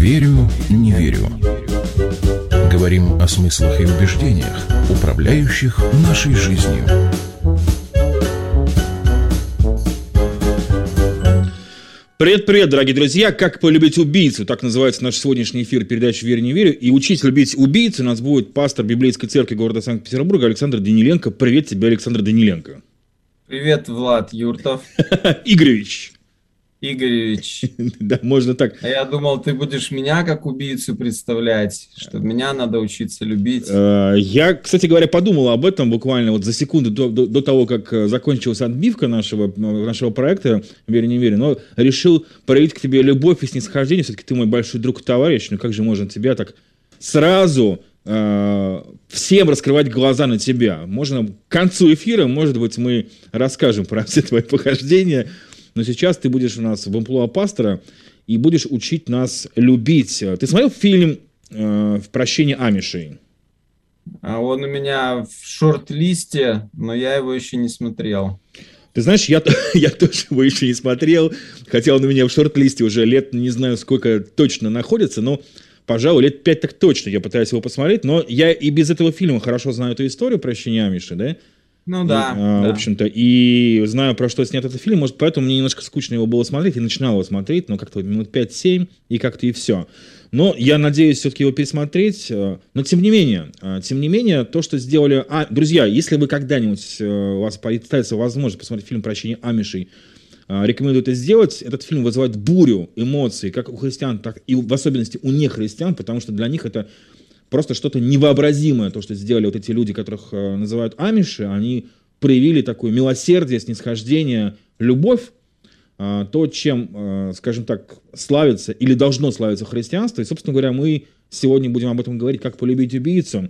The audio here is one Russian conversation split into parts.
Верю, не верю. Говорим о смыслах и убеждениях, управляющих нашей жизнью. Привет-привет, дорогие друзья! «Как полюбить убийцу» — так называется наш сегодняшний эфир передачи «Верю, не верю». И учить любить убийцу у нас будет пастор Библейской церкви города Санкт-Петербурга Александр Даниленко. Привет тебе, Александр Даниленко. Привет, Влад Юртов. Игоревич. Да, можно так. А я думал, ты будешь меня как убийцу представлять, что меня надо учиться любить. Я, кстати говоря, подумал об этом буквально вот за секунду до того, как закончилась отбивка нашего проекта «Верю, не верю», но решил проявить к тебе любовь и снисхождение. Все-таки ты мой большой друг и товарищ, но как же можно тебя так сразу всем раскрывать глаза на тебя? Можно к концу эфира, может быть, мы расскажем про все твои похождения. Но сейчас ты будешь у нас в амплуа пастора и будешь учить нас любить. Ты смотрел фильм «Прощение Амишей»? А он у меня в шорт-листе, но я его еще не смотрел. Ты знаешь, я тоже его еще не смотрел, хотя он у меня в шорт-листе уже лет, не знаю, сколько точно находится, но, пожалуй, лет 5 так точно я пытаюсь его посмотреть, но я и без этого фильма хорошо знаю эту историю «Прощение Амишей», да? Ну да, да. В общем-то, и знаю, про что снят этот фильм, может, поэтому мне немножко скучно его было смотреть, и начинал его смотреть, но как-то минут 5-7, и как-то и все. Но я надеюсь все-таки его пересмотреть, но тем не менее, то, что сделали... друзья, если вы когда-нибудь, у вас представится возможность посмотреть фильм «Прощение Амишей», рекомендую это сделать. Этот фильм вызывает бурю эмоций, как у христиан, так и в особенности у нехристиан, потому что для них это просто что-то невообразимое, то, что сделали вот эти люди, которых называют амиши. Они проявили такое милосердие, снисхождение, любовь, то, чем, скажем так, славится или должно славиться христианство. И, собственно говоря, мы сегодня будем об этом говорить, как полюбить убийцу.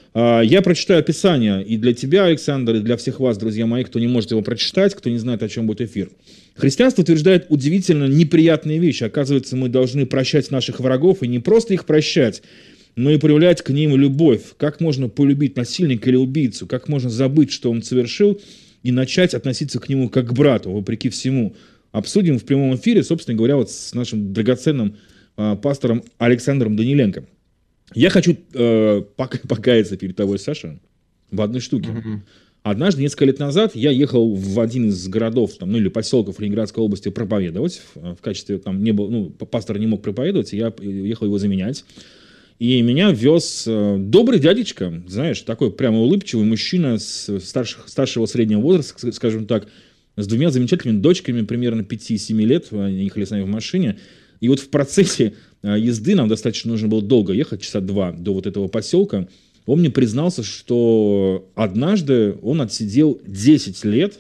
Я прочитаю описание и для тебя, Александр, и для всех вас, друзья мои, кто не может его прочитать, кто не знает, о чем будет эфир. Христианство утверждает удивительно неприятные вещи. Оказывается, мы должны прощать наших врагов, и не просто их прощать, но и проявлять к ним любовь. Как можно полюбить насильника или убийцу? Как можно забыть, что он совершил, и начать относиться к нему как к брату, вопреки всему? Обсудим в прямом эфире, собственно говоря, вот с нашим драгоценным пастором Александром Даниленко. Я хочу покаяться перед тобой, Саша, в одной штуке. Однажды, несколько лет назад, я ехал в один из городов или поселков Ленинградской области проповедовать. В качестве, пастор не мог проповедовать, и я ехал его заменять. И меня вез добрый дядечка, знаешь, такой прямо улыбчивый мужчина старшего среднего возраста, скажем так, с двумя замечательными дочками, примерно 5-7 лет, они ехали с нами в машине. И вот в процессе езды, нам достаточно нужно было долго ехать, часа 2 до вот этого поселка, он мне признался, что однажды он отсидел 10 лет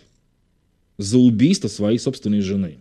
за убийство своей собственной жены.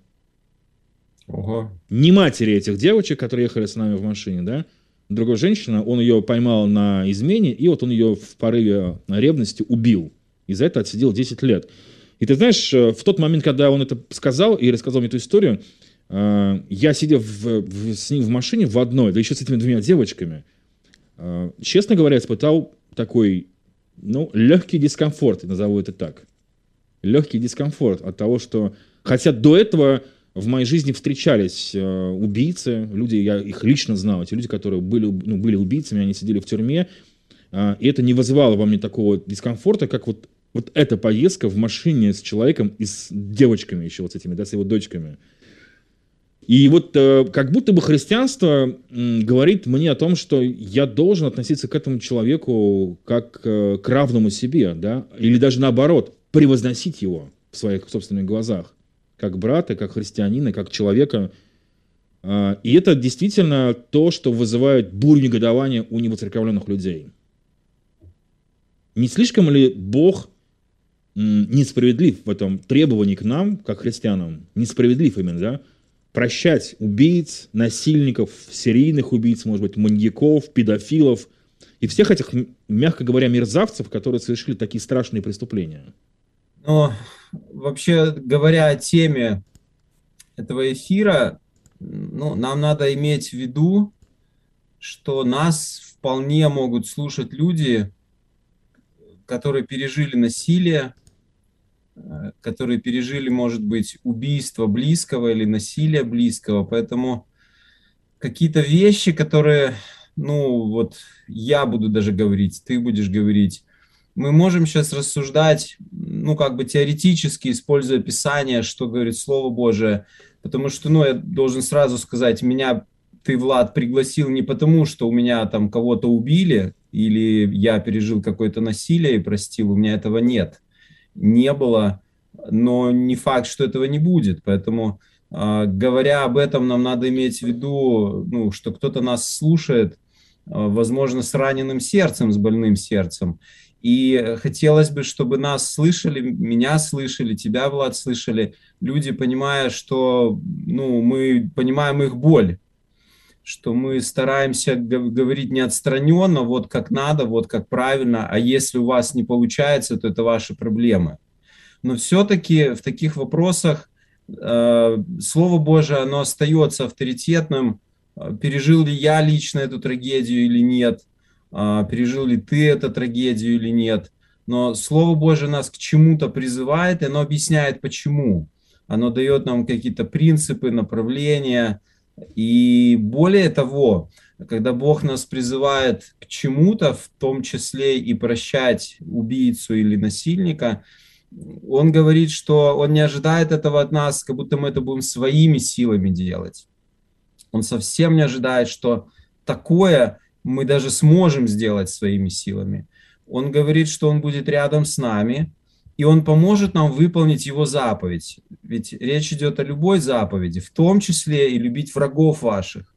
Ого. Не матери этих девочек, которые ехали с нами в машине, да, другая женщина, он ее поймал на измене, и вот он ее в порыве ревности убил. И за это отсидел 10 лет. И ты знаешь, в тот момент, когда он это сказал и рассказал мне эту историю, я, сидя с ним в машине в одной, да еще с этими двумя девочками, честно говоря, испытал такой, легкий дискомфорт, назову это так. Легкий дискомфорт от того, что... Хотя до этого в моей жизни встречались убийцы, люди, я их лично знал, эти люди, которые были убийцами, они сидели в тюрьме, и это не вызывало во мне такого дискомфорта, как вот эта поездка в машине с человеком и с девочками еще, вот с этими, да, с его дочками. И вот как будто бы христианство говорит мне о том, что я должен относиться к этому человеку как к равному себе, да, или даже наоборот, превозносить его в своих собственных глазах, как брата, как христианина, как человека. И это действительно то, что вызывает бурю негодования у невоцерковленных людей. Не слишком ли Бог несправедлив в этом требовании к нам, как христианам? Несправедлив именно, да? Прощать убийц, насильников, серийных убийц, может быть, маньяков, педофилов и всех этих, мягко говоря, мерзавцев, которые совершили такие страшные преступления. Вообще, говоря о теме этого эфира, нам надо иметь в виду, что нас вполне могут слушать люди, которые пережили насилие, которые пережили, может быть, убийство близкого или насилие близкого. Поэтому какие-то вещи, которые, ну, вот я буду даже говорить, ты будешь говорить. Мы можем сейчас рассуждать, ну, как бы теоретически, используя Писание, что говорит Слово Божие, потому что, ну, я должен сразу сказать, меня ты, Влад, пригласил не потому, что у меня там кого-то убили, или я пережил какое-то насилие и простил, у меня этого нет, не было, но не факт, что этого не будет, поэтому говоря об этом, нам надо иметь в виду, ну, что кто-то нас слушает, возможно, с раненым сердцем, с больным сердцем. И хотелось бы, чтобы нас слышали, меня слышали, тебя, Влад, слышали, люди, понимая, что, ну, мы понимаем их боль, что мы стараемся говорить не отстраненно, вот как надо, вот как правильно, а если у вас не получается, то это ваши проблемы. Но все-таки в таких вопросах Слово Божие, оно остается авторитетным. Пережил ли я лично эту трагедию или нет? Пережил ли ты эту трагедию или нет? Но Слово Божие нас к чему-то призывает, и оно объясняет, почему. Оно дает нам какие-то принципы, направления. И более того, когда Бог нас призывает к чему-то, в том числе и прощать убийцу или насильника, он говорит, что он не ожидает этого от нас, как будто мы это будем своими силами делать. Он совсем не ожидает, что такое мы даже сможем сделать своими силами. Он говорит, что он будет рядом с нами, и он поможет нам выполнить его заповедь. Ведь речь идет о любой заповеди, в том числе и любить врагов ваших,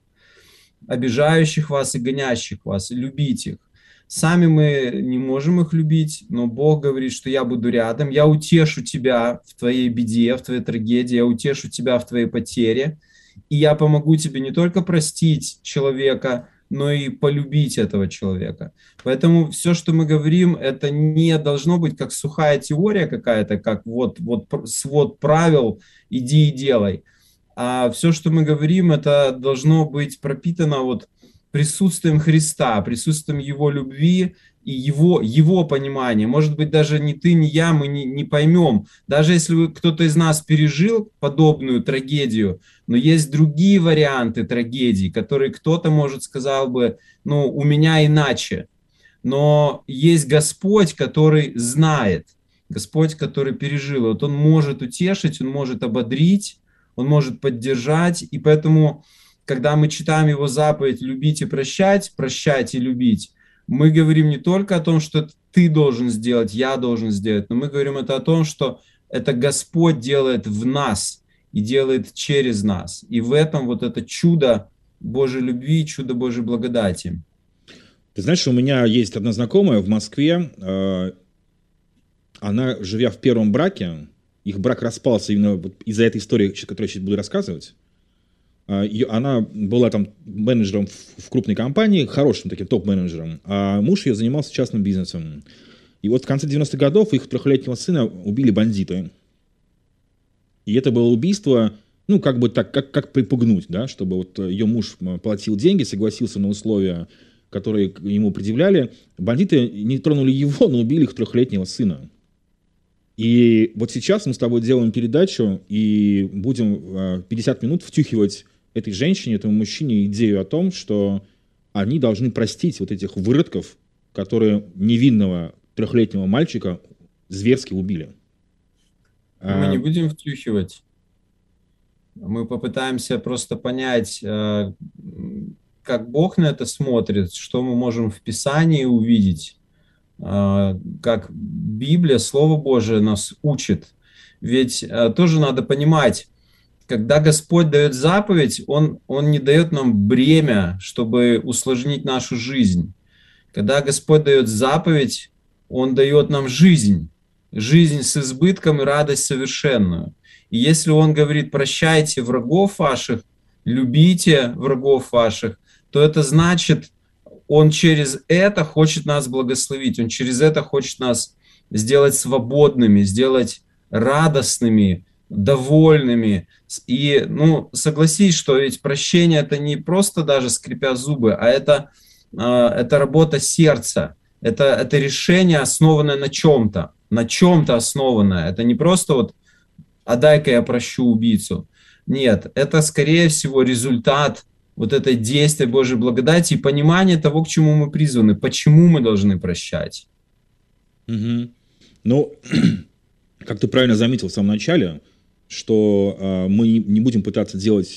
обижающих вас и гонящих вас, любить их. Сами мы не можем их любить, но Бог говорит, что я буду рядом, я утешу тебя в твоей беде, в твоей трагедии, я утешу тебя в твоей потере, и я помогу тебе не только простить человека, но и полюбить этого человека. Поэтому все, что мы говорим, это не должно быть как сухая теория какая-то, как вот свод правил, иди и делай. А все, что мы говорим, это должно быть пропитано вот присутствием Христа, присутствием Его любви и Его понимания. Может быть, даже ни ты, ни я, мы не поймем. Даже если кто-то из нас пережил подобную трагедию, но есть другие варианты трагедий, которые кто-то, может, сказал бы, ну, у меня иначе. Но есть Господь, который знает, Господь, который пережил. Вот Он может утешить, Он может ободрить, Он может поддержать, и поэтому, когда мы читаем Его заповедь «любить и прощать», «прощать и любить», мы говорим не только о том, что ты должен сделать, я должен сделать, но мы говорим это о том, что это Господь делает в нас и делает через нас. И в этом вот это чудо Божьей любви, чудо Божьей благодати. Ты знаешь, у меня есть одна знакомая в Москве, она, живя в первом браке, их брак распался именно из-за этой истории, которую я сейчас буду рассказывать. Она была там менеджером в крупной компании, хорошим таким топ-менеджером, а муж ее занимался частным бизнесом. И вот в конце 90-х годов их трехлетнего сына убили бандиты. И это было убийство, ну, как бы так, как припугнуть, да, чтобы вот ее муж платил деньги, согласился на условия, которые ему предъявляли. Бандиты не тронули его, но убили их трехлетнего сына. И вот сейчас мы с тобой делаем передачу и будем 50 минут втюхивать этой женщине, этому мужчине идею о том, что они должны простить вот этих выродков, которые невинного трехлетнего мальчика зверски убили. Мы не будем втюхивать. Мы попытаемся просто понять, как Бог на это смотрит, что мы можем в Писании увидеть, как Библия, Слово Божие нас учит. Ведь тоже надо понимать, когда Господь дает заповедь, Он не дает нам бремя, чтобы усложнить нашу жизнь. Когда Господь дает заповедь, Он дает нам жизнь. Жизнь с избытком и радость совершенную. И если Он говорит, прощайте врагов ваших, любите врагов ваших, то это значит, Он через это хочет нас благословить, Он через это хочет нас сделать свободными, сделать радостными, довольными. И, ну, согласись, что ведь прощение это не просто даже скрипя зубы, а это работа сердца, это решение, основанное на чем-то основанное. Это не просто вот, а дай-ка я прощу убийцу. Нет, это скорее всего результат вот это действие Божьей благодати и понимание того, к чему мы призваны, почему мы должны прощать. Угу. Ну, как ты правильно заметил в самом начале, что мы не будем пытаться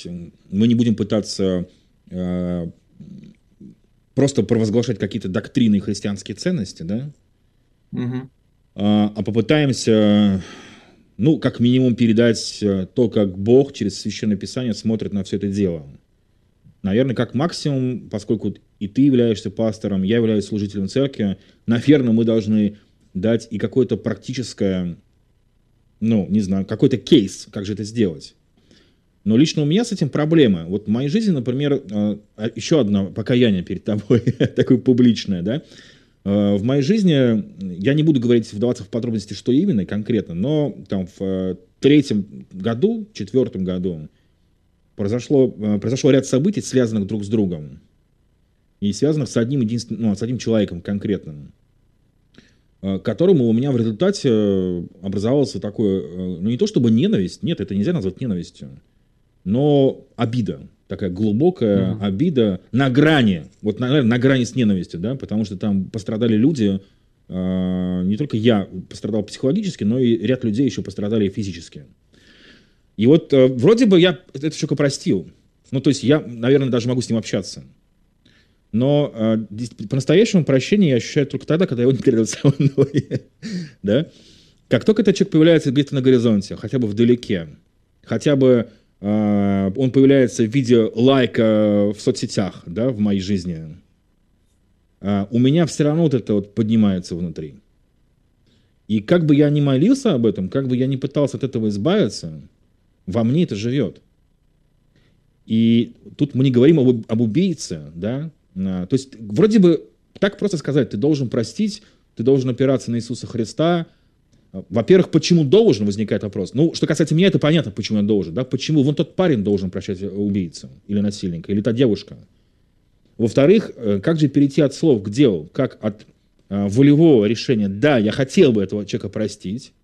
просто провозглашать какие-то доктрины и христианские ценности, да? Угу. А попытаемся, ну, как минимум, передать то, как Бог через Священное Писание смотрит на все это дело. Наверное, как максимум, поскольку и ты являешься пастором, я являюсь служителем церкви, наверное, мы должны дать и какое-то практическое, ну, не знаю, какой-то кейс, как же это сделать. Но лично у меня с этим проблема. Вот в моей жизни, например, еще одно покаяние перед тобой, такое публичное, да. В моей жизни, я не буду вдаваться в подробности, что именно конкретно, но там в 3-м году, 4-м году произошло ряд событий, связанных друг с другом. И связанных с одним человеком конкретным, которому у меня в результате образовался такой, ну не то чтобы ненависть, нет, это нельзя назвать ненавистью, но обида, такая глубокая обида на грани, вот, наверное, на грани с ненавистью, да, потому что там пострадали люди, не только я пострадал психологически, но и ряд людей еще пострадали физически. И вот вроде бы я это человека простил, ну то есть я, наверное, даже могу с ним общаться. Но по-настоящему прощение я ощущаю только тогда, когда его не рядом со мной. Да? Как только этот человек появляется где-то на горизонте, хотя бы вдалеке, хотя бы он появляется в виде лайка в соцсетях, да, в моей жизни, у меня все равно вот это вот поднимается внутри. И как бы я ни молился об этом, как бы я ни пытался от этого избавиться, во мне это живет. И тут мы не говорим об убийце, да. То есть вроде бы так просто сказать, ты должен простить, ты должен опираться на Иисуса Христа. Во-первых, почему должен, возникает вопрос. Ну, что касается меня, это понятно, почему я должен. Да? Почему вон тот парень должен прощать убийцу или насильника, или та девушка. Во-вторых, как же перейти от слов к делу, как от волевого решения, да, я хотел бы этого человека простить.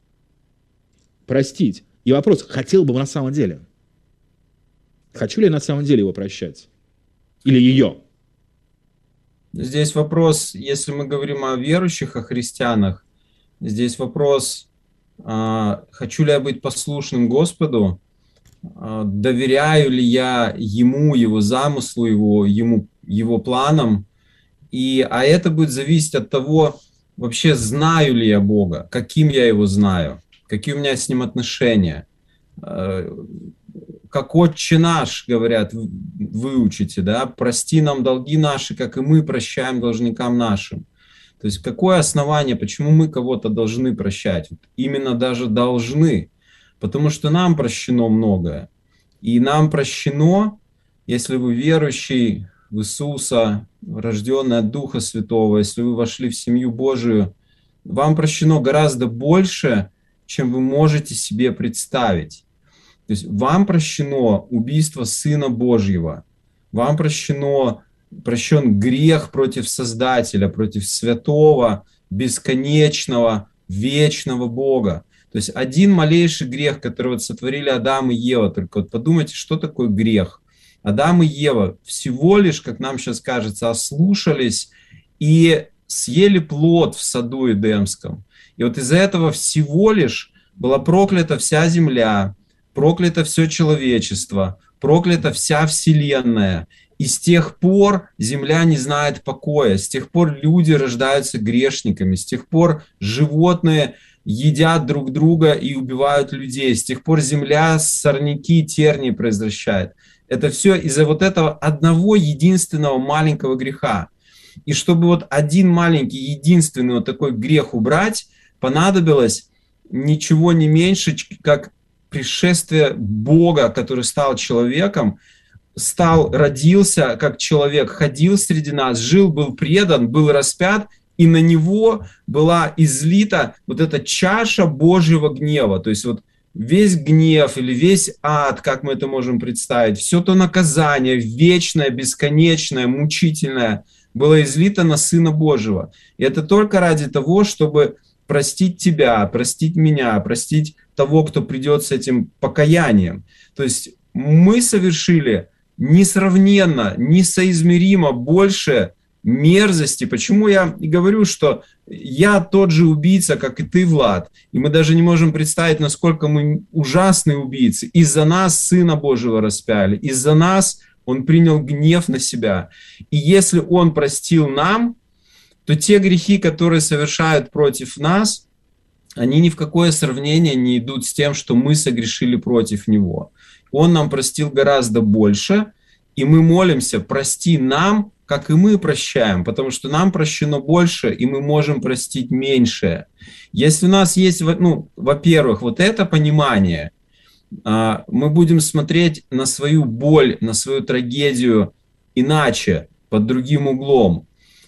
И вопрос, хотел бы на самом деле. Хочу ли я на самом деле его прощать? Или ее? Здесь вопрос, если мы говорим о верующих, о христианах, здесь вопрос, хочу ли я быть послушным Господу, доверяю ли я Ему, Его замыслу, Его планам, а это будет зависеть от того, вообще знаю ли я Бога, каким я Его знаю, какие у меня с Ним отношения. Как «Отче наш», говорят, выучите, да, прости нам долги наши, как и мы прощаем должникам нашим. То есть какое основание, почему мы кого-то должны прощать? Именно даже должны, потому что нам прощено многое. И нам прощено, если вы верующий в Иисуса, рожденный от Духа Святого, если вы вошли в семью Божию, вам прощено гораздо больше, чем вы можете себе представить. То есть вам прощено убийство Сына Божьего, вам прощен грех против Создателя, против святого, бесконечного, вечного Бога. То есть один малейший грех, который вот сотворили Адам и Ева, только вот подумайте, что такое грех. Адам и Ева всего лишь, как нам сейчас кажется, ослушались и съели плод в саду Эдемском. И вот из-за этого всего лишь была проклята вся земля, проклято все человечество, проклята вся вселенная. И с тех пор земля не знает покоя, с тех пор люди рождаются грешниками, с тех пор животные едят друг друга и убивают людей, с тех пор земля сорняки, тернии произвращает. Это все из-за вот этого одного единственного маленького греха. И чтобы вот один маленький единственный вот такой грех убрать, понадобилось ничего не меньше, как пришествие Бога, который стал человеком, родился как человек, ходил среди нас, жил, был предан, был распят, и на него была излита вот эта чаша Божьего гнева. То есть вот весь гнев или весь ад, как мы это можем представить, все то наказание вечное, бесконечное, мучительное, было излито на Сына Божьего. И это только ради того, чтобы простить тебя, простить меня, простить того, кто придет с этим покаянием. То есть мы совершили несравненно, несоизмеримо больше мерзости. Почему я и говорю, что я тот же убийца, как и ты, Влад, и мы даже не можем представить, насколько мы ужасные убийцы. Из-за нас Сына Божьего распяли, из-за нас Он принял гнев на себя. И если Он простил нам, то те грехи, которые совершают против нас, они ни в какое сравнение не идут с тем, что мы согрешили против Него. Он нам простил гораздо больше, и мы молимся: прости нам, как и мы прощаем, потому что нам прощено больше, и мы можем простить меньшее. Если у нас есть, во-первых, вот это понимание, мы будем смотреть на свою боль, на свою трагедию иначе, под другим углом.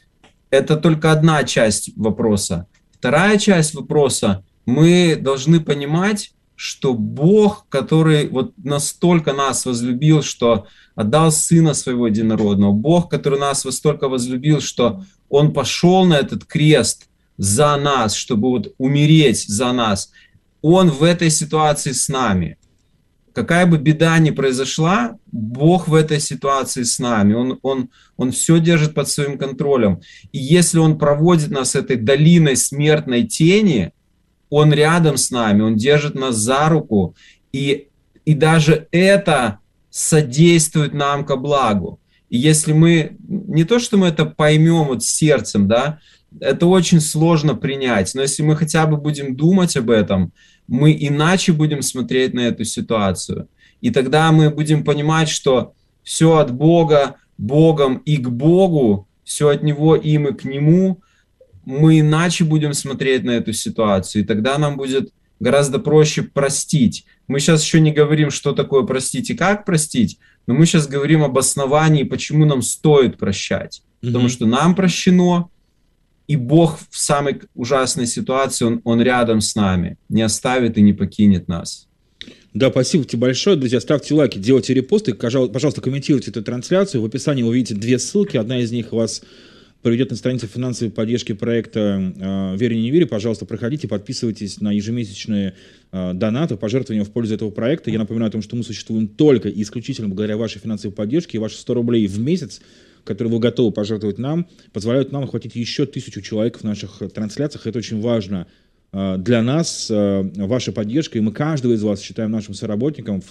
Это только одна часть вопроса. Вторая часть вопроса: мы должны понимать, что Бог, который вот настолько нас возлюбил, что отдал Сына Своего Единородного, Бог, который нас настолько возлюбил, что Он пошел на этот крест за нас, чтобы вот умереть за нас, Он в этой ситуации с нами. Какая бы беда ни произошла, Бог в этой ситуации с нами. Он все держит под своим контролем. И если Он проводит нас этой долиной смертной тени, Он рядом с нами, Он держит нас за руку. И даже это содействует нам ко благу. И если мы, не то что мы это поймем вот сердцем, да, это очень сложно принять, но если мы хотя бы будем думать об этом, мы иначе будем смотреть на эту ситуацию. И тогда мы будем понимать, что все от Бога, Богом и к Богу, все от Него, им и к Нему. Мы иначе будем смотреть на эту ситуацию, и тогда нам будет гораздо проще простить. Мы сейчас еще не говорим, что такое простить и как простить, но мы сейчас говорим об основании, почему нам стоит прощать. Потому что нам прощено, и Бог в самой ужасной ситуации, Он рядом с нами, не оставит и не покинет нас. Да, спасибо тебе большое. Друзья, ставьте лайки, делайте репосты, пожалуйста, комментируйте эту трансляцию. В описании вы увидите 2 ссылки. Одна из них вас приведет на страницу финансовой поддержки проекта «Вере, не вере». Пожалуйста, проходите, подписывайтесь на ежемесячные донаты, пожертвования в пользу этого проекта. Я напоминаю о том, что мы существуем только и исключительно благодаря вашей финансовой поддержке. И ваши 100 рублей в месяц, которые вы готовы пожертвовать нам, позволяют нам охватить еще 1000 человек в наших трансляциях. Это очень важно для нас, ваша поддержка. И мы каждого из вас считаем нашим соработником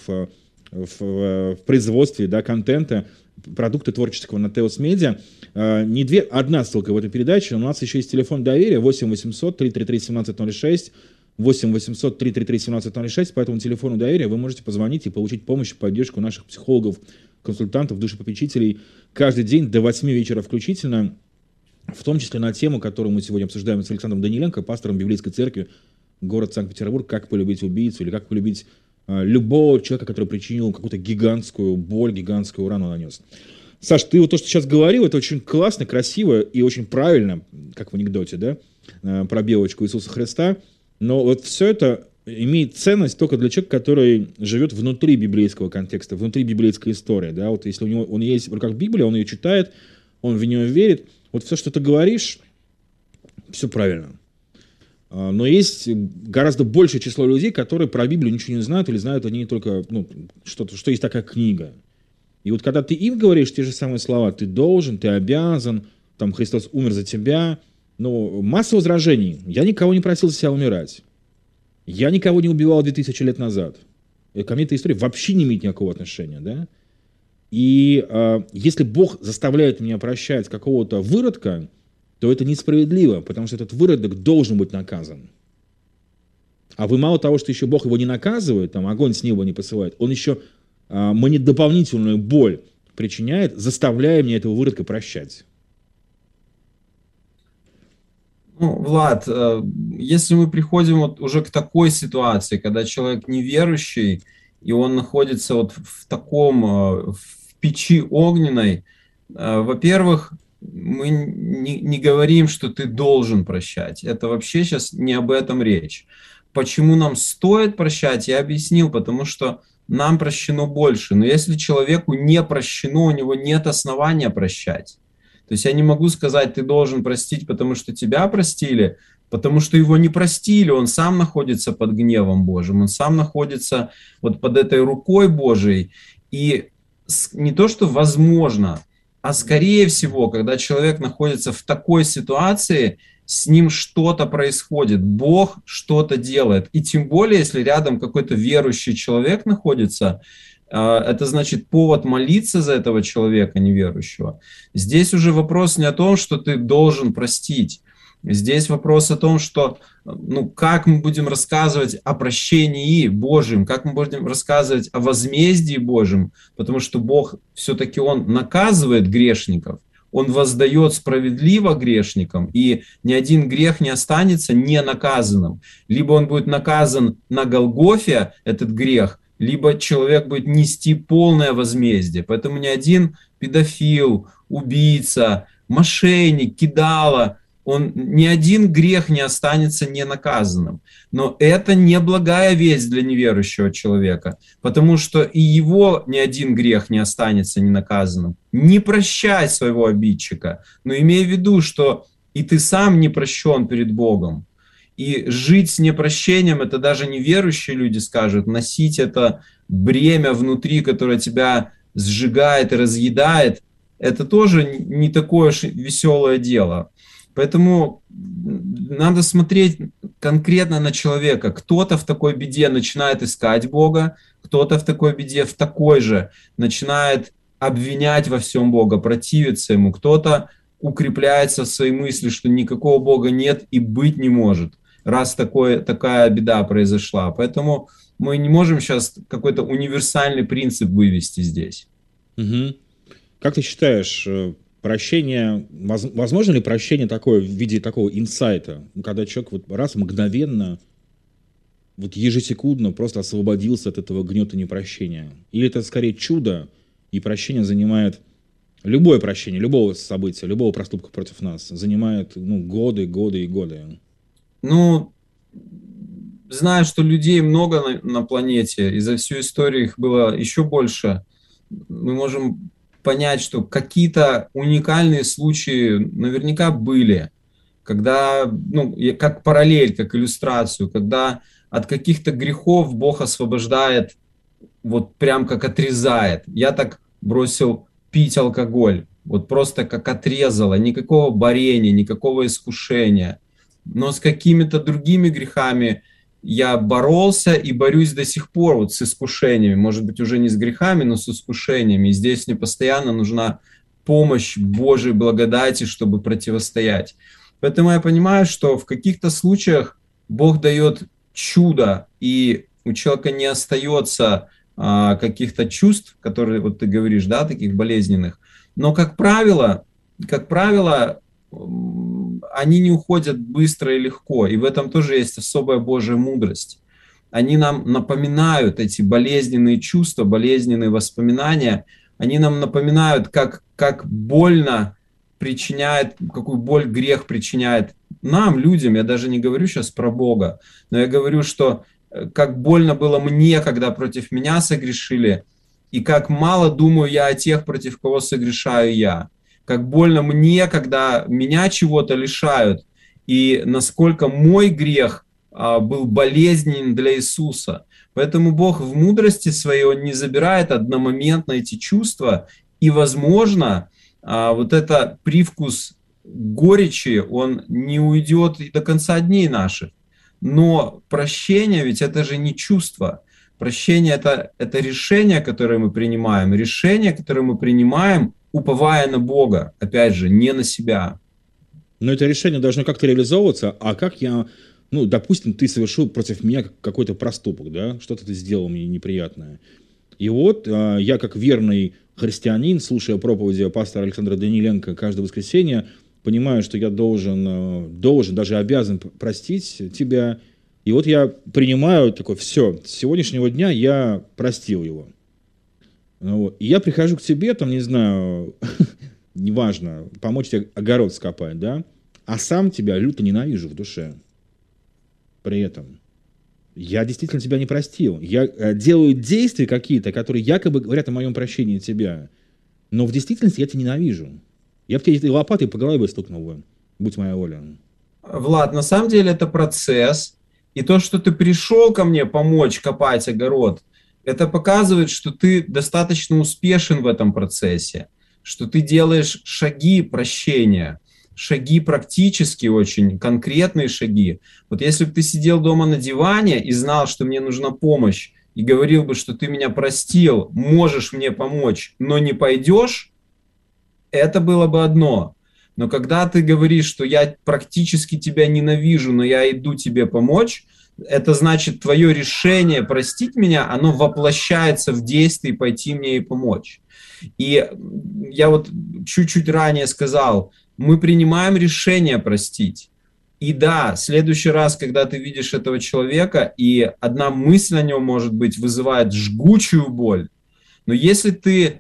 в производстве, да, контента, продукты творческого на Теос Медиа. Одна ссылка в этой передаче. У нас еще есть телефон доверия 8 800 333 1706. 8 800 333 1706. По этому телефону доверия вы можете позвонить и получить помощь и поддержку наших психологов, консультантов, душепопечителей каждый день до 8 вечера включительно, в том числе на тему, которую мы сегодня обсуждаем с Александром Даниленко, пастором Библейской церкви, город Санкт-Петербург, как полюбить убийцу или как полюбить любого человека, который причинил какую-то гигантскую боль, гигантскую рану нанес. Саш, ты вот то, что сейчас говорил, это очень классно, красиво и очень правильно, как в анекдоте, да, про белочку Иисуса Христа. Но вот все это имеет ценность только для человека, который живет внутри библейского контекста, внутри библейской истории. Да? Вот если у него он есть в руках Библия, он ее читает, он в нее верит. Вот все, что ты говоришь, все правильно. Но есть гораздо большее число людей, которые про Библию ничего не знают или знают они только, что есть такая книга. И вот когда ты им говоришь те же самые слова, ты должен, ты обязан, там Христос умер за тебя, масса возражений. Я никого не просил за себя умирать. Я никого не убивал 2000 лет назад. И ко мне эта история вообще не имеет никакого отношения. Да? И если Бог заставляет меня прощать какого-то выродка, то это несправедливо, потому что этот выродок должен быть наказан. А вы мало того, что еще Бог его не наказывает, там огонь с неба не посылает, он еще мне дополнительную боль причиняет, заставляя меня этого выродка прощать. Влад, если мы приходим вот уже к такой ситуации, когда человек неверующий, и он находится вот в таком, в печи огненной, во-первых, мы не говорим, что ты должен прощать. Это вообще сейчас не об этом речь. Почему нам стоит прощать, я объяснил, потому что нам прощено больше. Но если человеку не прощено, у него нет основания прощать. То есть я не могу сказать, ты должен простить, потому что тебя простили, потому что его не простили, он сам находится под гневом Божьим, он сам находится вот под этой рукой Божией. И не то, что возможно, а скорее всего, когда человек находится в такой ситуации, с ним что-то происходит, Бог что-то делает. И тем более, если рядом какой-то верующий человек находится, это значит повод молиться за этого человека неверующего. Здесь уже вопрос не о том, что ты должен простить. Здесь вопрос о том, что как мы будем рассказывать о прощении Божьем, как мы будем рассказывать о возмездии Божьем, потому что Бог все-таки Он наказывает грешников, Он воздает справедливо грешникам, и ни один грех не останется не наказанным. Либо он будет наказан на Голгофе, этот грех, либо человек будет нести полное возмездие. Поэтому ни один педофил, убийца, мошенник, кидала, ни один грех не останется ненаказанным. Но это не благая весть для неверующего человека, потому что и его ни один грех не останется ненаказанным. Не прощай своего обидчика, но имей в виду, что и ты сам не прощен перед Богом. И жить с непрощением, это даже неверующие люди скажут, носить это бремя внутри, которое тебя сжигает и разъедает, это тоже не такое уж веселое дело. Поэтому надо смотреть конкретно на человека. Кто-то в такой беде начинает искать Бога, кто-то в такой беде, в такой же, начинает обвинять во всем Бога, противиться Ему. Кто-то укрепляется в своей мысли, что никакого Бога нет и быть не может, раз такая беда произошла. Поэтому мы не можем сейчас какой-то универсальный принцип вывести здесь. Угу. Как ты считаешь, прощение, возможно ли прощение такое в виде такого инсайта, когда человек вот раз мгновенно, вот ежесекундно просто освободился от этого гнета непрощения? Или это скорее чудо, и прощение занимает, любое прощение, любого события, любого проступка против нас, занимает годы, годы и годы? Знаю, что людей много на планете, и за всю историю их было еще больше. Мы можем понять, что какие-то уникальные случаи наверняка были, когда, как параллель, как иллюстрацию, когда от каких-то грехов Бог освобождает, вот прям как отрезает. Я так бросил пить алкоголь, вот просто как отрезало, никакого борения, никакого искушения. Но с какими-то другими грехами я боролся и борюсь до сих пор вот с искушениями. Может быть, уже не с грехами, но с искушениями. И здесь мне постоянно нужна помощь Божьей благодати, чтобы противостоять. Поэтому я понимаю, что в каких-то случаях Бог дает чудо, и у человека не остается каких-то чувств, которые, вот ты говоришь, да, таких болезненных. Но, как правило, они не уходят быстро и легко, и в этом тоже есть особая Божья мудрость. Они нам напоминают эти болезненные чувства, болезненные воспоминания, они нам напоминают, как больно причиняет, какую боль грех причиняет нам, людям. Я даже не говорю сейчас про Бога, но я говорю, что как больно было мне, когда против меня согрешили, и как мало думаю я о тех, против кого согрешаю я. Как больно мне, когда меня чего-то лишают, и насколько мой грех был болезненен для Иисуса. Поэтому Бог в мудрости своей, Он не забирает одномоментно эти чувства, и, возможно, вот этот привкус горечи, он не уйдет и до конца дней наших. Но прощение, ведь это же не чувство. Прощение – это решение, которое мы принимаем. Решение, которое мы принимаем, уповая на Бога, опять же, не на себя. Но это решение должно как-то реализовываться, а как я, допустим, ты совершил против меня какой-то проступок, да, что-то ты сделал мне неприятное. И вот я как верный христианин, слушая проповеди пастора Александра Даниленко каждое воскресенье, понимаю, что я должен, даже обязан простить тебя. И вот я принимаю такое, все, с сегодняшнего дня я простил его. И я прихожу к тебе, там, не знаю, неважно, помочь тебе огород скопать, да, а сам тебя люто ненавижу в душе. При этом я действительно тебя не простил. Я делаю действия какие-то, которые якобы говорят о моем прощении тебя, но в действительности я тебя ненавижу. Я бы тебе этой лопатой по голове стукнул бы, будь моя воля. Влад, на самом деле это процесс. И то, что ты пришел ко мне помочь копать огород, Это показывает, что ты достаточно успешен в этом процессе, что ты делаешь шаги прощения, шаги практически очень, конкретные шаги. Вот если бы ты сидел дома на диване и знал, что мне нужна помощь, и говорил бы, что ты меня простил, можешь мне помочь, но не пойдешь, это было бы одно. Но когда ты говоришь, что я практически тебя ненавижу, но я иду тебе помочь, это значит, твое решение простить меня, оно воплощается в действие пойти мне и помочь. И я вот чуть-чуть ранее сказал, мы принимаем решение простить. И да, в следующий раз, когда ты видишь этого человека, и одна мысль о нем, может быть, вызывает жгучую боль, но если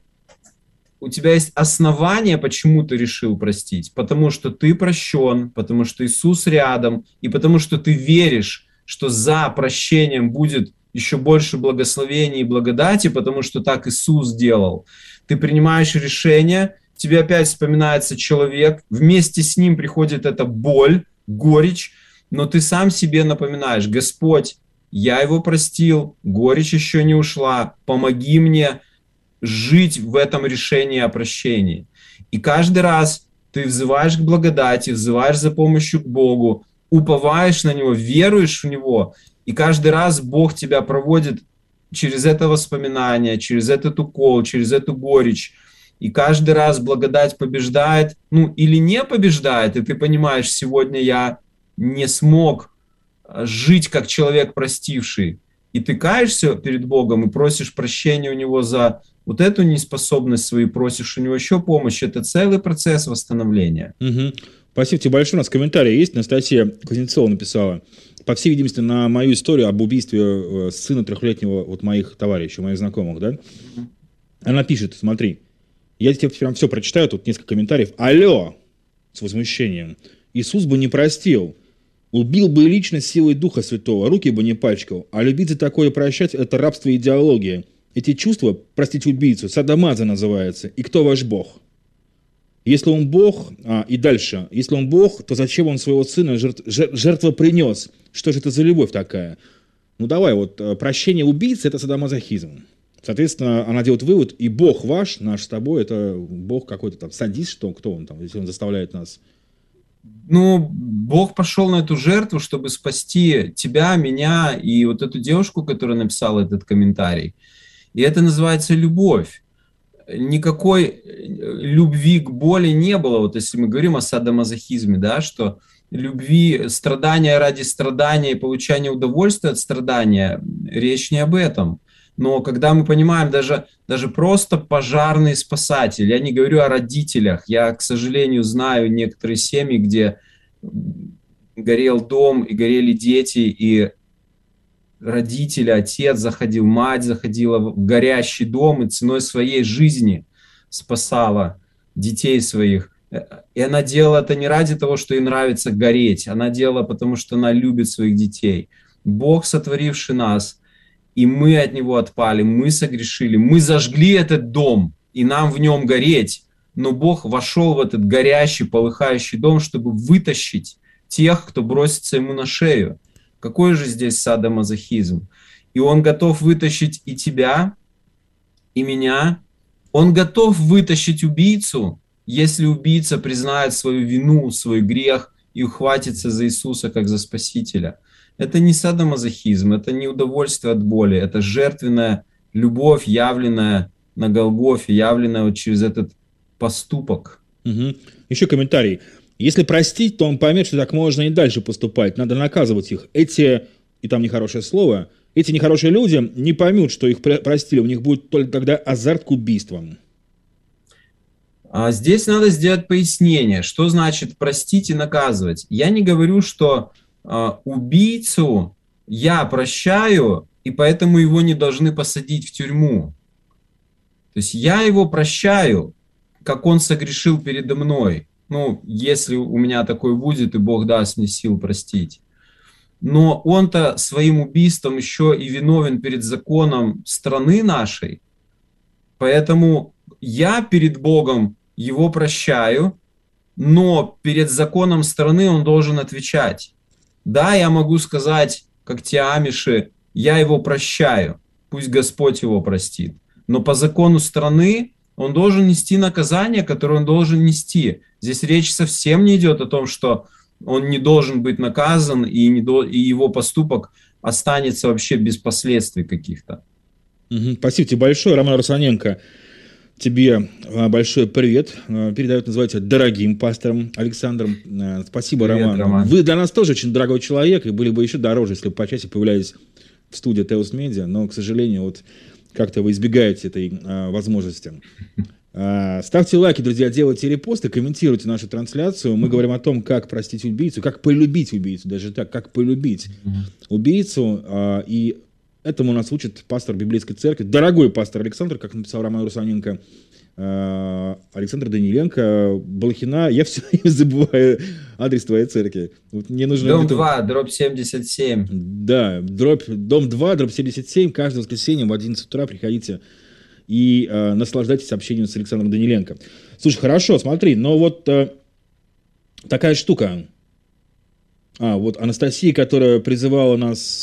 у тебя есть основания, почему ты решил простить, потому что ты прощен, потому что Иисус рядом, и потому что ты веришь, что за прощением будет еще больше благословений и благодати, потому что так Иисус делал. Ты принимаешь решение, тебе опять вспоминается человек, вместе с ним приходит эта боль, горечь, но ты сам себе напоминаешь: Господь, я его простил, горечь еще не ушла, помоги мне жить в этом решении о прощении. И каждый раз ты взываешь к благодати, взываешь за помощью к Богу, уповаешь на Него, веруешь в Него, и каждый раз Бог тебя проводит через это воспоминание, через этот укол, через эту горечь. И каждый раз благодать побеждает, или не побеждает, и ты понимаешь, сегодня я не смог жить как человек простивший. И ты каешься перед Богом и просишь прощения у Него за вот эту неспособность свою, просишь у Него еще помощи. Это целый процесс восстановления. Угу. Спасибо тебе большое. У нас комментарий есть. Настасья Кузнецова написала: по всей видимости, на мою историю об убийстве сына 3-летнего вот моих товарищей, моих знакомых, да? Она пишет, смотри, я тебе прям все прочитаю, тут несколько комментариев. Алло! С возмущением. Иисус бы не простил. Убил бы лично силой Духа Святого, руки бы не пачкал. А любить за такое прощать – это рабство и идеология. Эти чувства, простить убийцу, садомаза называется. И кто ваш Бог? Если он Бог, и дальше, если он Бог, то зачем он своего сына жертву принес? Что же это за любовь такая? Давай, вот прощение убийцы – это садомазохизм. Соответственно, она делает вывод, и Бог ваш, наш с тобой, это Бог какой-то там садист, что, кто он там, если он заставляет нас... Бог пошел на эту жертву, чтобы спасти тебя, меня и вот эту девушку, которая написала этот комментарий. И это называется любовь. Никакой любви к боли не было. Вот если мы говорим о садомазохизме, да, что любви, страдания ради страдания и получания удовольствия от страдания, речь не об этом. Но когда мы понимаем, даже просто пожарный спасатель, я не говорю о родителях, я, к сожалению, знаю некоторые семьи, где горел дом и горели дети, и родители, отец заходил, мать заходила в горящий дом и ценой своей жизни спасала детей своих. И она делала это не ради того, что ей нравится гореть, она делала, потому что она любит своих детей. Бог, сотворивший нас, и мы от Него отпали, мы согрешили, мы зажгли этот дом, и нам в нем гореть. Но Бог вошел в этот горящий, полыхающий дом, чтобы вытащить тех, кто бросится Ему на шею. Какой же здесь садомазохизм? И Он готов вытащить и тебя, и меня. Он готов вытащить убийцу, если убийца признает свою вину, свой грех и ухватится за Иисуса как за Спасителя. Это не садомазохизм, это не удовольствие от боли, это жертвенная любовь, явленная на Голгофе, явленная вот через этот поступок. Угу. Еще комментарий. Если простить, то он поймет, что так можно и дальше поступать. Надо наказывать их. Эти, и там нехорошее слово, эти нехорошие люди не поймут, что их простили. У них будет только тогда азарт к убийствам. Здесь надо сделать пояснение, что значит простить и наказывать. Я не говорю, что убийцу я прощаю, и поэтому его не должны посадить в тюрьму. То есть я его прощаю, как он согрешил передо мной. Если у меня такое будет, и Бог даст мне сил простить. Но он-то своим убийством еще и виновен перед законом страны нашей. Поэтому я перед Богом его прощаю, но перед законом страны он должен отвечать. Да, я могу сказать, как те амиши, я его прощаю, пусть Господь его простит. Но по закону страны он должен нести наказание, которое он должен нести. Здесь речь совсем не идет о том, что он не должен быть наказан, и его поступок останется вообще без последствий каких-то. Спасибо тебе большое, Роман Русаненко. Тебе большой привет. Передает, называется, дорогим пастором Александром. Спасибо, привет, Роман. Вы для нас тоже очень дорогой человек, и были бы еще дороже, если бы почаще появлялись в студии Теос Медиа, но, к сожалению, вот как-то вы избегаете этой возможности. Ставьте лайки, друзья, делайте репосты, комментируйте нашу трансляцию. Мы говорим о том, как простить убийцу, как полюбить убийцу, даже так, как полюбить убийцу. И этому нас учит пастор библейской церкви, дорогой пастор Александр, как написал Роман Русаненко, Александр Даниленко, Балахина. Я все время забываю адрес твоей церкви. Вот мне нужно Дом 2, дробь 77. Да, дом 2, дробь 77. Каждое воскресенье в 11 утра приходите и наслаждайтесь общением с Александром Даниленко. Слушай, хорошо, смотри, но вот такая штука. Вот Анастасия, которая призывала нас...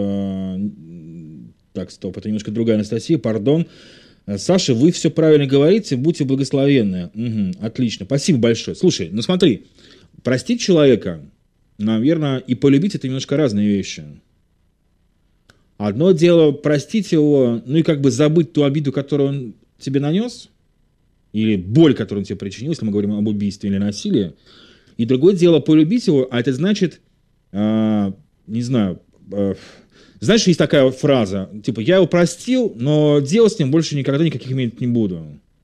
Так, стоп, это немножко другая Анастасия, пардон. Саша, вы все правильно говорите, будьте благословенны. Отлично, спасибо большое. Слушай, ну смотри, простить человека, наверное, и полюбить — это немножко разные вещи. Одно дело простить его, ну и как бы забыть ту обиду, которую он тебе нанес, или боль, которую он тебе причинил, если мы говорим об убийстве или насилии. И другое дело полюбить его, а это значит, не знаю... Знаешь, есть такая вот фраза, типа, я его простил, но дел с ним больше никогда никаких иметь не буду.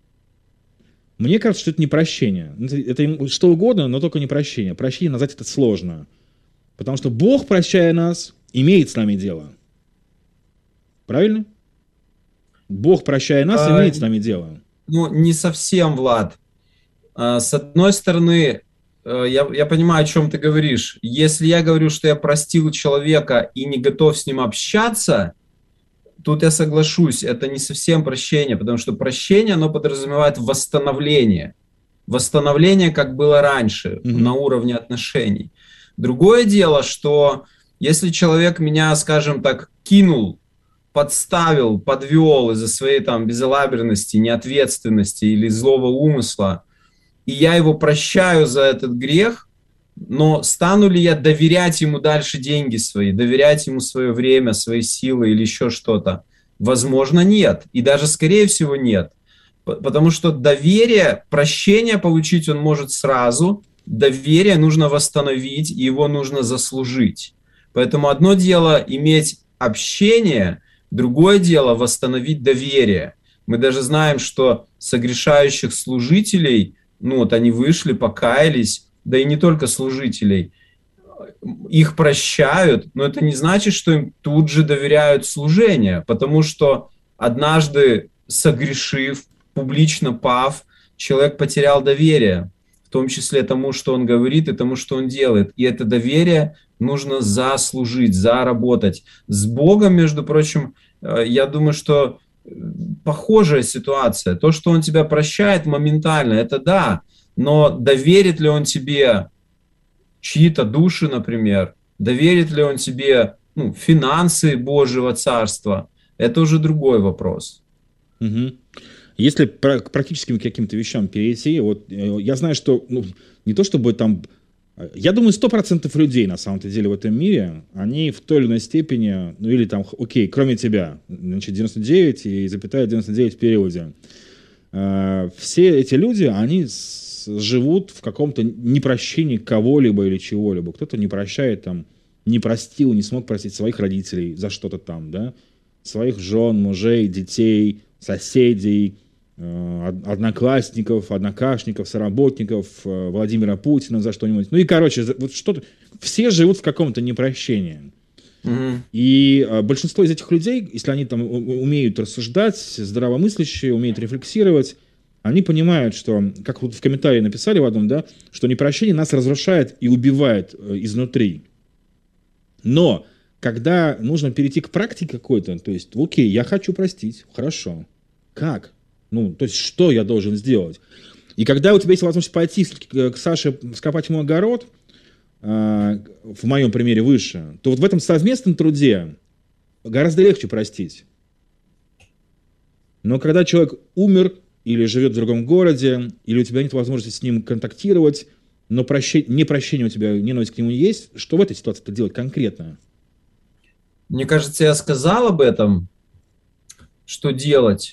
Мне кажется, что это не прощение. Это что угодно, но только не прощение. Прощение назвать это сложно. Потому что Бог, прощая нас, имеет с нами дело. Правильно? Бог, прощая нас, имеет с нами дело. Ну, не совсем, Влад. С одной стороны... Я понимаю, о чем ты говоришь. Если я говорю, что я простил человека и не готов с ним общаться, тут я соглашусь, это не совсем прощение, потому что прощение, оно подразумевает восстановление. Восстановление, как было раньше, на уровне отношений. Другое дело, что если человек меня, скажем так, кинул, подставил, подвел из-за своей там безалаберности, неответственности или злого умысла, и я его прощаю за этот грех, но стану ли я доверять ему дальше деньги свои, доверять ему свое время, свои силы или еще что-то? Возможно, нет. И даже, скорее всего, нет. Потому что доверие, прощение получить он может сразу, доверие нужно восстановить, и его нужно заслужить. Поэтому одно дело иметь общение, другое дело восстановить доверие. Мы даже знаем, что согрешающих служителей... Ну вот они вышли, покаялись, да и не только служителей, их прощают, но это не значит, что им тут же доверяют служение, потому что однажды согрешив, публично пав, человек потерял доверие, в том числе тому, что он говорит и тому, что он делает. И это доверие нужно заслужить, заработать. С Богом, между прочим, я думаю, что похожая ситуация. То, что он тебя прощает моментально, это да, но доверит ли он тебе чьи-то души, например, доверит ли он тебе финансы Божьего Царства, это уже другой вопрос. Если к практическим каким-то вещам перейти, вот я знаю, что не то чтобы там... Я думаю, 100% людей, на самом-то деле, в этом мире, они в той или иной степени, ну или там, окей, кроме тебя, значит, 99 и запятая 99 в периоде. Все эти люди, они живут в каком-то непрощении кого-либо или чего-либо. Кто-то не прощает, там, не простил, не смог простить своих родителей за что-то там, да, своих жен, мужей, детей, соседей, одноклассников, однокашников, соработников, Владимира Путина за что-нибудь. Ну и, короче, вот что-то... Все живут в каком-то непрощении. И большинство из этих людей, если они там умеют рассуждать, здравомыслящие, умеют рефлексировать, они понимают, что, как вот в комментарии написали в одном, да, что непрощение нас разрушает и убивает изнутри. Но когда нужно перейти к практике какой-то, то есть, окей, я хочу простить, хорошо. Как? Ну, то есть, что я должен сделать? И когда у тебя есть возможность пойти к Саше, скопать ему огород, в моем примере выше, то вот в этом совместном труде гораздо легче простить. Но когда человек умер или живет в другом городе, или у тебя нет возможности с ним контактировать, но не прощение у тебя, ненависть к нему есть, что в этой ситуации-то делать конкретно? Мне кажется, я сказал об этом, что делать.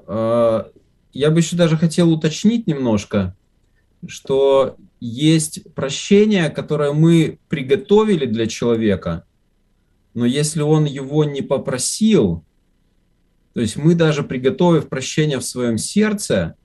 Я бы еще даже хотел уточнить немножко, что есть прощение, которое мы приготовили для человека, но если он его не попросил, то есть мы даже приготовив прощение в своем сердце,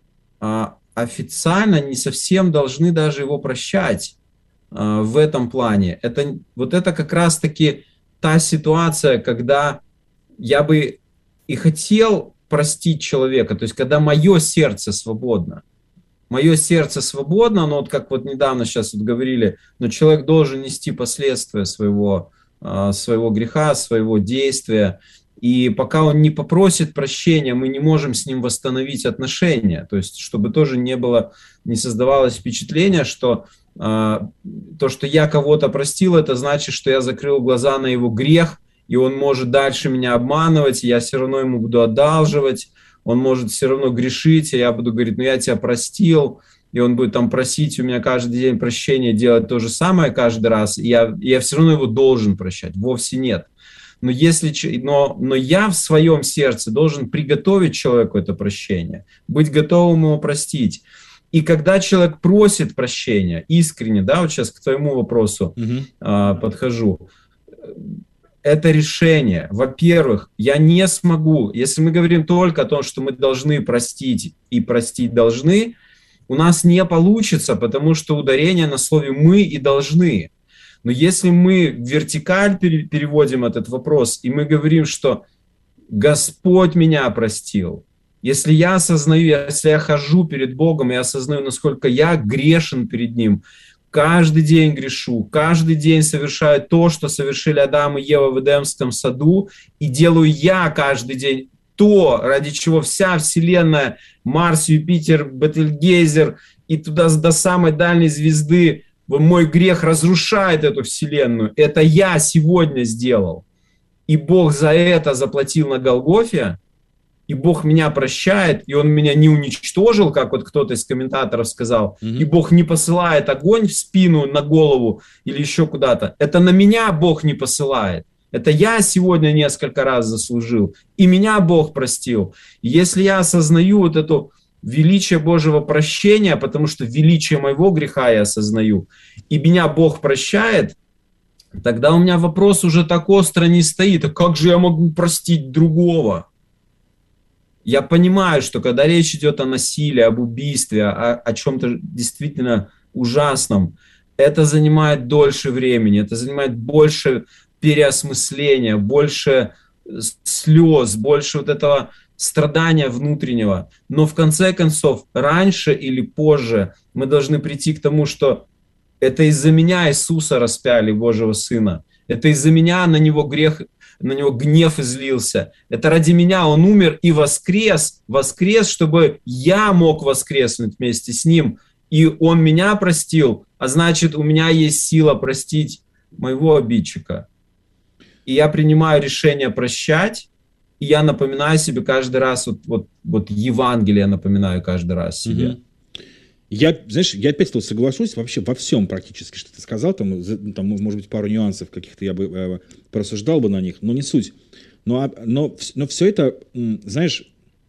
официально не совсем должны даже его прощать в этом плане. Вот это как раз-таки та ситуация, когда я бы и хотел простить человека, то есть когда мое сердце свободно. Мое сердце свободно, но вот как вот недавно сейчас вот говорили, но человек должен нести последствия своего греха, своего действия. И пока он не попросит прощения, мы не можем с ним восстановить отношения. То есть, чтобы тоже не создавалось впечатление, что то, что я кого-то простил, это значит, что я закрыл глаза на его грех, и он может дальше меня обманывать, и я все равно ему буду одалживать, он может все равно грешить, и я буду говорить, ну я тебя простил, и он будет там просить у меня каждый день прощения, делать то же самое каждый раз, и я все равно его должен прощать, вовсе нет. Но я в своем сердце должен приготовить человеку это прощение, быть готовым его простить. И когда человек просит прощения искренне, да, вот сейчас к твоему вопросу подхожу, это решение. Во-первых, я не смогу, если мы говорим только о том, что мы должны простить и простить должны, у нас не получится, потому что ударение на слове «мы» и «должны». Но если мы в вертикаль переводим этот вопрос, и мы говорим, что Господь меня простил, если я осознаю, если я хожу перед Богом и осознаю, насколько я грешен перед Ним, каждый день грешу, каждый день совершаю то, что совершили Адам и Ева в Эдемском саду, и делаю я каждый день то, ради чего вся Вселенная, Марс, Юпитер, Бетельгейзер и туда до самой дальней звезды, мой грех разрушает эту Вселенную. Это я сегодня сделал. И Бог за это заплатил на Голгофе, и Бог меня прощает, и Он меня не уничтожил, как вот кто-то из комментаторов сказал, и Бог не посылает огонь в спину, на голову или еще куда-то. Это на меня Бог не посылает. Это я сегодня несколько раз заслужил, и меня Бог простил. И если я осознаю вот эту величие Божьего прощения, потому что величие моего греха я осознаю, и меня Бог прощает, тогда у меня вопрос уже так остро не стоит. А как же я могу простить другого? Я понимаю, что когда речь идет о насилии, об убийстве, о чем-то действительно ужасном, это занимает дольше времени, это занимает больше переосмысления, больше слез, больше вот этого страдания внутреннего. Но в конце концов, раньше или позже мы должны прийти к тому, что это из-за меня Иисуса распяли, Божьего Сына. Это из-за меня на него гнев излился. Это ради меня Он умер и воскрес, чтобы я мог воскреснуть вместе с Ним. И Он меня простил, а значит, у меня есть сила простить моего обидчика. И я принимаю решение прощать, и я напоминаю себе каждый раз, вот Евангелие напоминаю каждый раз себе. Я опять тут соглашусь вообще во всем практически, что ты сказал, там может быть, пару нюансов каких-то я бы порассуждал бы на них, но не суть. Но все это, знаешь,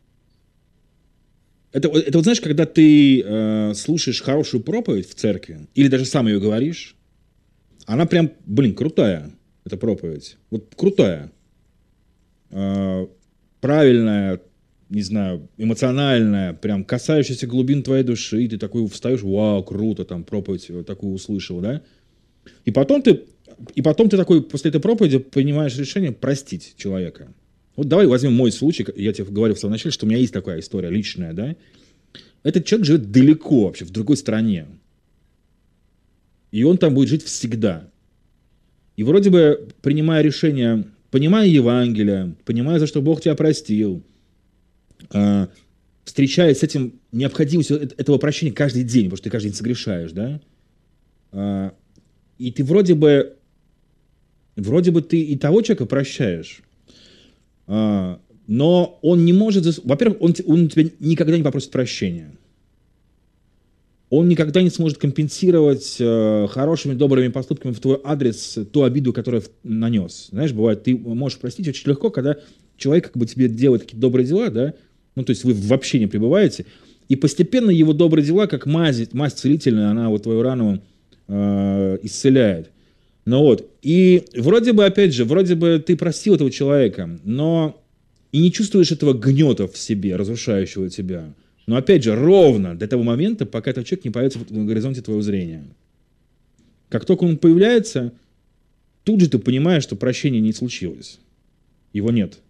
это вот знаешь, когда ты слушаешь хорошую проповедь в церкви, или даже сам ее говоришь, она прям, крутая, эта проповедь. Вот крутая. Правильная, не знаю, эмоциональная, прям касающаяся глубин твоей души, и ты такой встаешь, вау, круто, там проповедь такую услышал, да? И потом ты такой после этой проповеди принимаешь решение простить человека. Вот давай возьмем мой случай, я тебе говорил в самом начале, что у меня есть такая история личная, да? Этот человек живет далеко вообще, в другой стране. И он там будет жить всегда. И вроде бы, принимая решение, понимая Евангелие, понимая, за что Бог тебя простил, встречаясь с этим необходимостью этого прощения каждый день, потому что ты каждый день согрешаешь, да? И ты вроде бы ты и того человека прощаешь, но он не может... Во-первых, он у тебя никогда не попросит прощения. Он никогда не сможет компенсировать хорошими, добрыми поступками в твой адрес ту обиду, которую нанес. Знаешь, бывает, ты можешь простить очень легко, когда человек как бы тебе делает какие-то добрые дела, да, ну, то есть вы в общении пребываете, и постепенно его добрые дела, как мазь целительная, она вот твою рану исцеляет. Ну вот, и вроде бы, опять же, вроде бы ты простил этого человека, но и не чувствуешь этого гнета в себе, разрушающего тебя. Но опять же, ровно до того момента, пока этот человек не появится на горизонте твоего зрения. Как только он появляется, тут же ты понимаешь, что прощения не случилось. Его нет.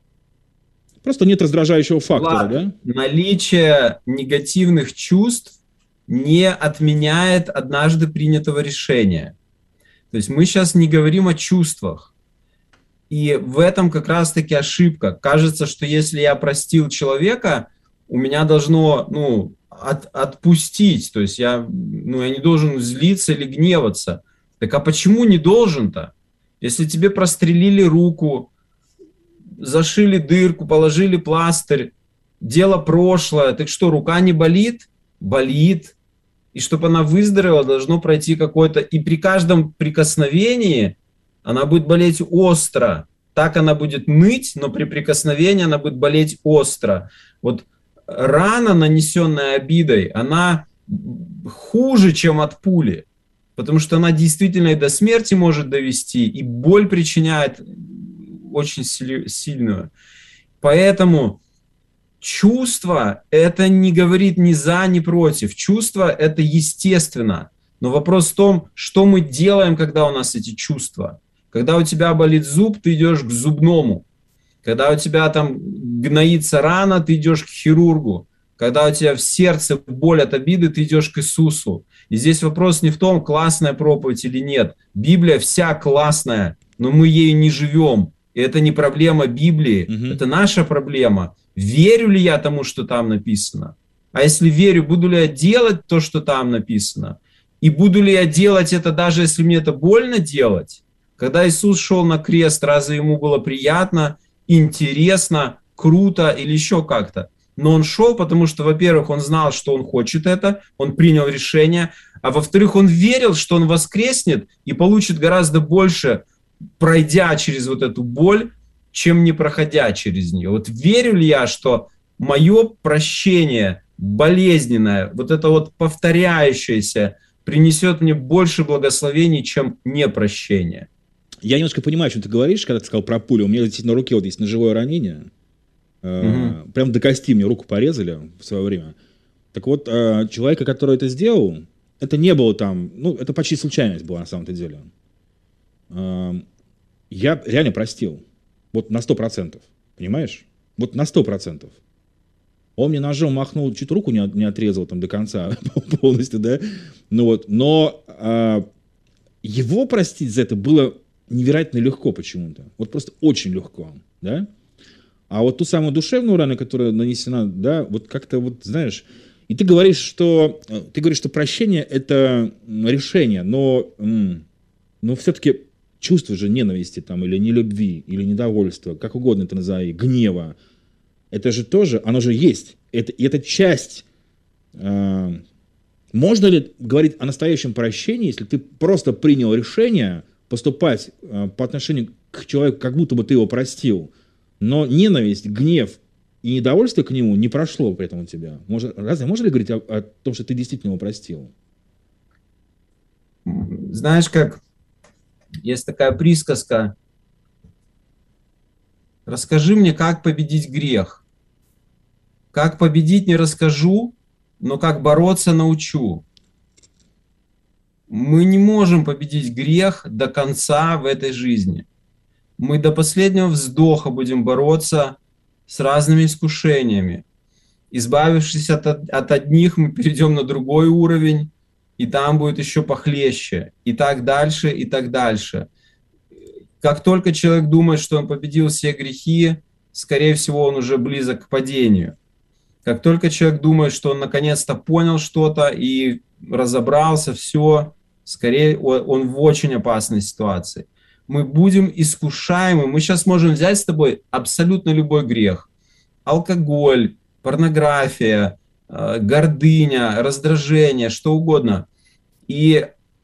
Просто нет раздражающего фактора, Влад, да? наличие негативных чувств не отменяет однажды принятого решения. То есть мы сейчас не говорим о чувствах. И в этом как раз-таки ошибка. Кажется, что если я простил человека, у меня должно отпустить. То есть я не должен злиться или гневаться. Так а почему не должен-то? Если тебе прострелили руку, зашили дырку, положили пластырь, дело прошлое, так что, рука не болит? Болит. И чтобы она выздоровела, должно пройти какое-то... И при каждом прикосновении она будет болеть остро. Так она будет ныть, но при прикосновении она будет болеть остро. Вот рана, нанесенная обидой, она хуже, чем от пули. Потому что она действительно и до смерти может довести, и боль причиняет очень сильную. Поэтому чувство – это не говорит ни за, ни против. Чувство – это естественно. Но вопрос в том, что мы делаем, когда у нас эти чувства. Когда у тебя болит зуб, ты идешь к зубному. Когда у тебя там гноится рана, ты идешь к хирургу. Когда у тебя в сердце боль от обиды, ты идешь к Иисусу. И здесь вопрос не в том, классная проповедь или нет. Библия вся классная, но мы ею не живем. И это не проблема Библии, это наша проблема. Верю ли я тому, что там написано? А если верю, буду ли я делать то, что там написано? И буду ли я делать это, даже если мне это больно делать? Когда Иисус шел на крест, разве ему было приятно, интересно, круто или еще как-то? Но он шел, потому что, во-первых, он знал, что он хочет это, он принял решение, а во-вторых, он верил, что он воскреснет и получит гораздо больше, пройдя через вот эту боль, чем не проходя через нее. Вот верю ли я, что мое прощение болезненное, вот это вот повторяющееся, принесет мне больше благословений, чем непрощение? Я немножко понимаю, о чем ты говоришь, когда ты сказал про пулю. У меня действительно на руке вот есть ножевое ранение. Прям до кости мне руку порезали в свое время. Так вот, человека, который это сделал, это не было там, это почти случайность была на самом-то деле. Я реально простил. Вот на 100%. Понимаешь? Вот на 100%. Он мне ножом махнул, чуть руку не отрезал там до конца полностью, да? Но его простить за это было невероятно легко почему-то. Вот просто очень легко, да? А вот ту самую душевную рану, которая нанесена, да, вот как-то вот, знаешь, и ты говоришь, что прощение – это решение, но все-таки чувство же ненависти там, или нелюбви, или недовольства, как угодно это назови, гнева, это же тоже, оно же есть. Это часть. Можно ли говорить о настоящем прощении, если ты просто принял решение поступать по отношению к человеку, как будто бы ты его простил, но ненависть, гнев и недовольство к нему не прошло при этом у тебя? Разве можно ли говорить о том, что ты действительно его простил? Знаешь, как есть такая присказка: расскажи мне, как победить грех. Как победить не расскажу, но как бороться научу. Мы не можем победить грех до конца в этой жизни. Мы до последнего вздоха будем бороться с разными искушениями. Избавившись от одних, мы перейдем на другой уровень, и там будет еще похлеще, и так дальше, и так дальше. Как только человек думает, что он победил все грехи, скорее всего, он уже близок к падению. Как только человек думает, что он наконец-то понял что-то и разобрался, все, скорее он в очень опасной ситуации. мы будем искушаемы. Мы сейчас можем взять с тобой абсолютно любой грех. Алкоголь, порнография, гордыня, раздражение, что угодно. И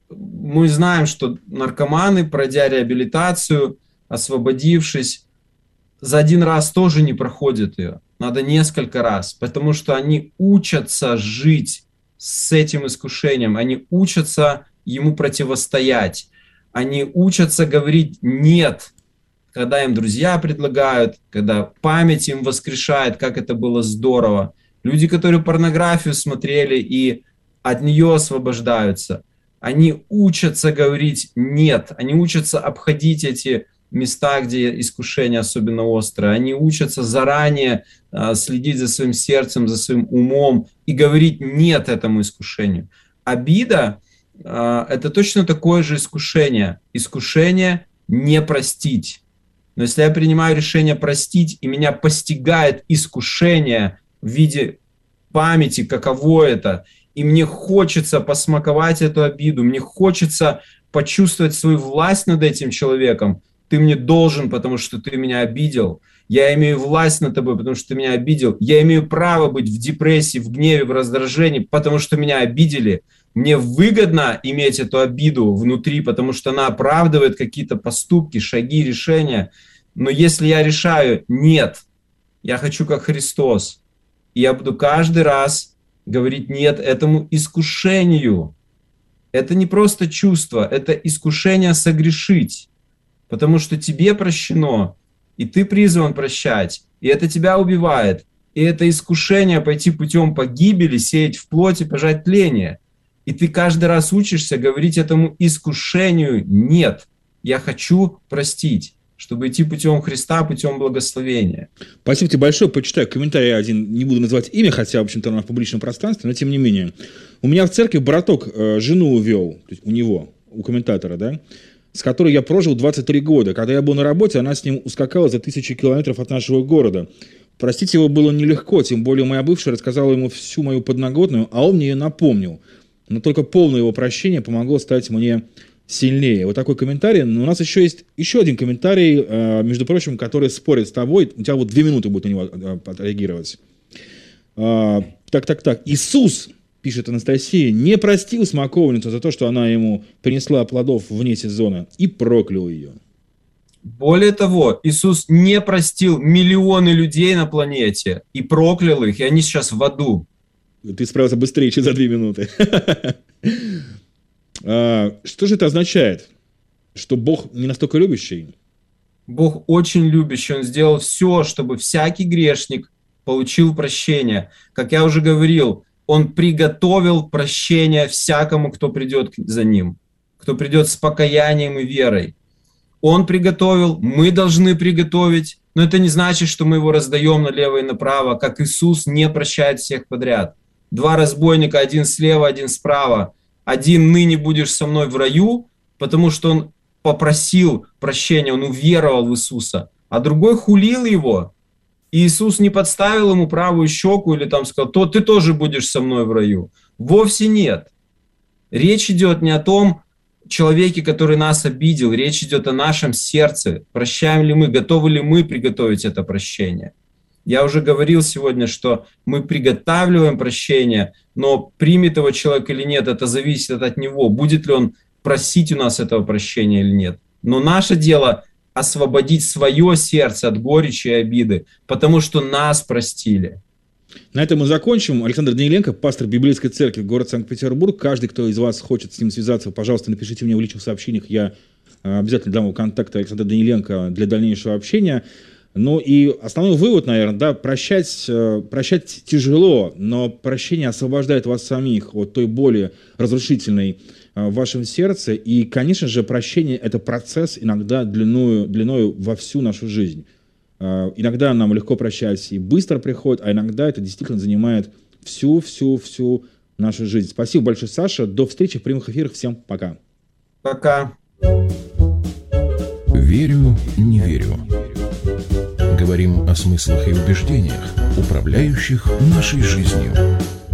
мы знаем, что наркоманы, пройдя реабилитацию, освободившись, за один раз тоже не проходят ее. Надо несколько раз, потому что они учатся жить с этим искушением, они учатся ему противостоять, они учатся говорить «нет», когда им друзья предлагают, когда память им воскрешает, как это было здорово. Люди, которые порнографию смотрели и от нее освобождаются, они учатся говорить «нет», они учатся обходить эти места, где искушение особенно острое, они учатся заранее следить за своим сердцем, за своим умом и говорить «нет» этому искушению. Обида – это точно такое же искушение. Искушение не простить. Но если я принимаю решение простить, и меня постигает искушение в виде памяти, каково это, и мне хочется посмаковать эту обиду, мне хочется почувствовать свою власть над этим человеком, ты мне должен, потому что ты меня обидел. Я имею власть над тобой, потому что ты меня обидел. Я имею право быть в депрессии, в гневе, в раздражении, потому что меня обидели. Мне выгодно иметь эту обиду внутри, потому что она оправдывает какие-то поступки, шаги, решения. Но если я решаю «нет», я хочу как Христос, и я буду каждый раз говорить «нет» этому искушению. Это не просто чувство, это искушение согрешить. Потому что тебе прощено, и ты призван прощать, и это тебя убивает. И это искушение пойти путем погибели, сеять в плоти, пожать тление. И ты каждый раз учишься говорить этому искушению «нет». Я хочу простить, чтобы идти путем Христа, путем благословения. Спасибо тебе большое. Почитаю комментарий один. Не буду называть имя, хотя, в общем-то, она в публичном пространстве, но тем не менее. У меня в церкви браток жену увел, то есть у него, у комментатора, да, с которой я прожил 23 года. Когда я был на работе, она с ним ускакала за 1000 километров от нашего города. Простить его было нелегко, тем более моя бывшая рассказала ему всю мою подноготную, а он мне ее напомнил. Но только полное его прощение помогло стать мне сильнее. Вот такой комментарий. Но у нас еще есть еще один комментарий, между прочим, который спорит с тобой. У тебя вот 2 минуты будет на него отреагировать. Так. Иисус, пишет Анастасия, не простил смоковницу за то, что она ему принесла плодов вне сезона, и проклял ее. Более того, Иисус не простил миллионы людей на планете и проклял их, и они сейчас в аду. Ты справился быстрее, чем за 2 минуты. Что же это означает? Что Бог не настолько любящий? Бог очень любящий, Он сделал все, чтобы всякий грешник получил прощение. Как я уже говорил, Он приготовил прощение всякому, кто придет за Ним, кто придет с покаянием и верой. Он приготовил, мы должны приготовить, но это не значит, что мы его раздаем налево и направо, как Иисус не прощает всех подряд. 2 разбойника, один слева, один справа. Один ныне будешь со мной в раю, потому что он попросил прощения, он уверовал в Иисуса, а другой хулил его. И Иисус не подставил ему правую щеку или там сказал, то ты тоже будешь со мной в раю. Вовсе нет. Речь идет не о том человеке, который нас обидел, речь идет о нашем сердце. Прощаем ли мы, готовы ли мы приготовить это прощение. Я уже говорил сегодня, что мы приготавливаем прощение, но примет его человек или нет, это зависит от него, будет ли он просить у нас этого прощения или нет. Но наше дело освободить свое сердце от горечи и обиды, потому что нас простили. На этом мы закончим. Александр Даниленко, пастор Библейской церкви, город Санкт-Петербург. Каждый, кто из вас хочет с ним связаться, пожалуйста, напишите мне в личных сообщениях. Я обязательно дам вам контакты Александра Даниленко для дальнейшего общения. Ну и основной вывод, наверное, да, прощать тяжело, но прощение освобождает вас самих от той боли разрушительной в вашем сердце. И, конечно же, прощение – это процесс иногда длиною во всю нашу жизнь. Иногда нам легко прощать и быстро приходит, а иногда это действительно занимает всю нашу жизнь. Спасибо большое, Саша. До встречи в прямых эфирах. Всем пока. Пока. Верю, не верю. Говорим о смыслах и убеждениях, управляющих нашей жизнью.